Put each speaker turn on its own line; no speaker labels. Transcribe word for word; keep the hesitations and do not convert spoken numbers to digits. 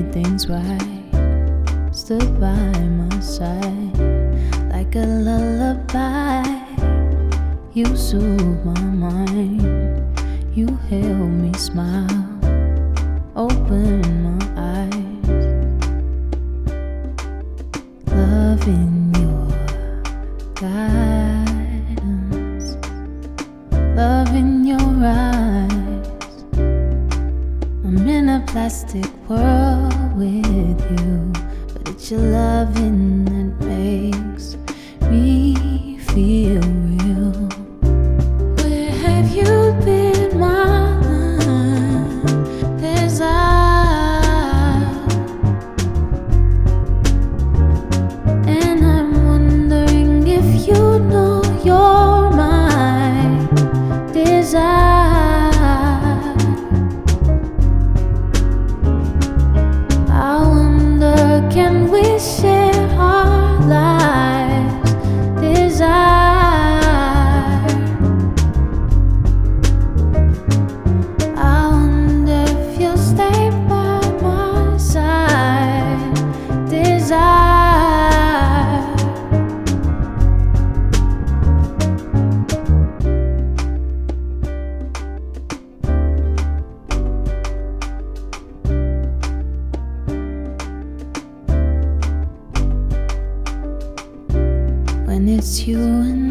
made things right, stood by my side like a lullaby. You soothe my mind, you help me smile, open my eyes. Love in your guidance, love in your eyes. I'm in a plastic world with you, but it's your loving that makes me feel real. Where have you been, my desire? And I'm wondering if you know you're my desire. I wonder, can we share our lives? Desire. I wonder if you'll stay by my side. Desire. When it's you and